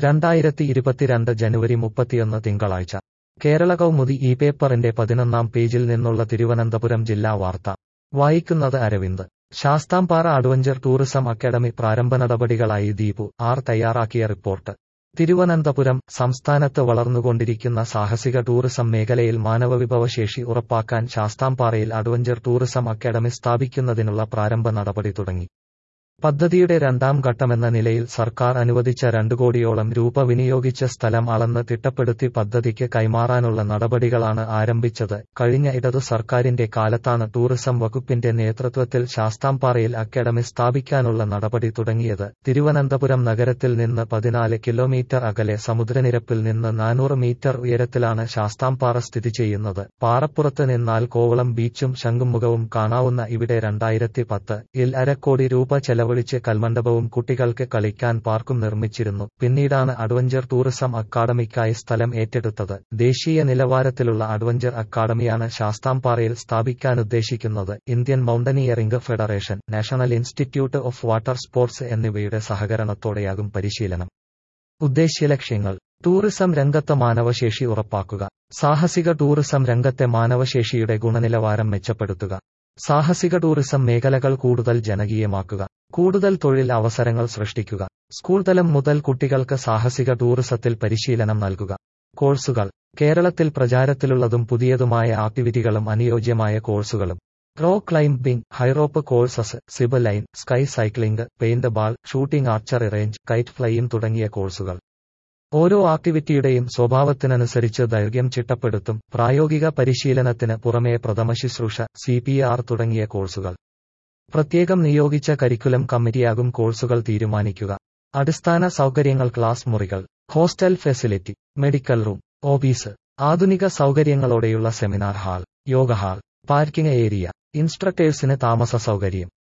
2022 ജനുവരി 31 തിങ്കളാഴ്ച കേരള കൗമുദി ഈ പേപ്പറിന്റെ 11-ാം പേജിൽ നിന്നുള്ള തിരുവനന്തപുരം ജില്ലാ വാർത്ത വായിക്കുന്നത് Aravind. Sasthampara adventure tourism academy പ്രാരംഭ നടപടികളായി ദീപു ആർ തയ്യാറാക്കിയ റിപ്പോർട്ട്. തിരുവനന്തപുരം സംസ്ഥാനത്ത് വളർന്നുകൊണ്ടിരിക്കുന്ന സാഹസിക ടൂറിസം മേഖലയിൽ മാനവവിഭവശേഷി ഉറപ്പാക്കാൻ ശാസ്താംപാറയിൽ അഡ്വഞ്ചർ ടൂറിസം അക്കാദമി സ്ഥാപിക്കുന്നതിനുള്ള പ്രാരംഭ നടപടി തുടങ്ങി. പദ്ധതിയുടെ രണ്ടാം ഘട്ടമെന്ന നിലയിൽ സർക്കാർ അനുവദിച്ച 2 കോടിയോളം രൂപ വിനിയോഗിച്ച സ്ഥലം അളന്ന് തിട്ടപ്പെടുത്തി പദ്ധതിക്ക് കൈമാറാനുള്ള നടപടികളാണ് ആരംഭിച്ചത്. കഴിഞ്ഞ ഇടതു സർക്കാരിന്റെ കാലത്താണ് ടൂറിസം വകുപ്പിന്റെ നേതൃത്വത്തിൽ ശാസ്താംപാറയിൽ അക്കാദമി സ്ഥാപിക്കാനുള്ള നടപടി തുടങ്ങിയത്. തിരുവനന്തപുരം നഗരത്തിൽ നിന്ന് 14 കിലോമീറ്റർ അകലെ സമുദ്രനിരപ്പിൽ നിന്ന് 400 മീറ്റർ ഉയരത്തിലാണ് ശാസ്താംപാറ സ്ഥിതി ചെയ്യുന്നത്. പാറപ്പുറത്ത് നിന്നാൽ കോവളം ബീച്ചും ശംഖുമുഖവും കാണാവുന്ന ഇവിടെ 2010-ൽ 1/2 കോടി രൂപ ചെലവഴിച്ച് കൽമണ്ഡപവും കുട്ടികൾക്ക് കളിക്കാൻ പാർക്കും നിർമ്മിച്ചിരുന്നു. പിന്നീടാണ് അഡ്വഞ്ചർ ടൂറിസം അക്കാദമിക്കായി സ്ഥലം ഏറ്റെടുത്തത്. ദേശീയ നിലവാരത്തിലുള്ള അഡ്വഞ്ചർ അക്കാദമിയാണ് ശാസ്താംപാറയിൽ സ്ഥാപിക്കാനുദ്ദേശിക്കുന്നത്. Indian mountaineering federation, national institute of water sports എന്നിവയുടെ സഹകരണത്തോടെയാകും പരിശീലനം. ഉദ്ദേശ്യലക്ഷ്യങ്ങൾ: ടൂറിസം രംഗത്ത് മാനവശേഷി ഉറപ്പാക്കുക. സാഹസിക ടൂറിസം രംഗത്തെ മാനവശേഷിയുടെ ഗുണനിലവാരം മെച്ചപ്പെടുത്തുക. സാഹസിക ടൂറിസം മേഖലകൾ കൂടുതൽ ജനകീയമാക്കുക. കൂടുതൽ തൊഴിൽ അവസരങ്ങൾ സൃഷ്ടിക്കുക. സ്കൂൾ തലം മുതൽ കുട്ടികൾക്ക് സാഹസിക ടൂറിസത്തിൽ പരിശീലനം നൽകുക. കോഴ്സുകൾ: കേരളത്തിൽ പ്രചാരത്തിലുള്ളതും പുതിയതുമായ ആക്ടിവിറ്റികളും അനുയോജ്യമായ കോഴ്സുകളും. Rock climbing, high rope courses, zip line, sky cycling, paint ball, shooting, archery range, kite flying തുടങ്ങിയ കോഴ്സുകൾ. ഓരോ ആക്ടിവിറ്റിയുടെയും സ്വഭാവത്തിനനുസരിച്ച് ദൈർഘ്യം ചിട്ടപ്പെടുത്തും. പ്രായോഗിക പരിശീലനത്തിന് പുറമേ പ്രഥമശുശ്രൂഷ, CPR തുടങ്ങിയ കോഴ്സുകൾ. പ്രത്യേകം നിയോഗിച്ച കരിക്കുലം കമ്മിറ്റിയാകും കോഴ്സുകൾ തീരുമാനിക്കുക. അടിസ്ഥാന സൗകര്യങ്ങൾ: ക്ലാസ് മുറികൾ, hostel facility, medical room, office, ആധുനിക സൗകര്യങ്ങളോടെയുള്ള seminar hall, yoga hall, parking area, ഇൻസ്ട്രക്ടേഴ്സിന് താമസ സൗകര്യം.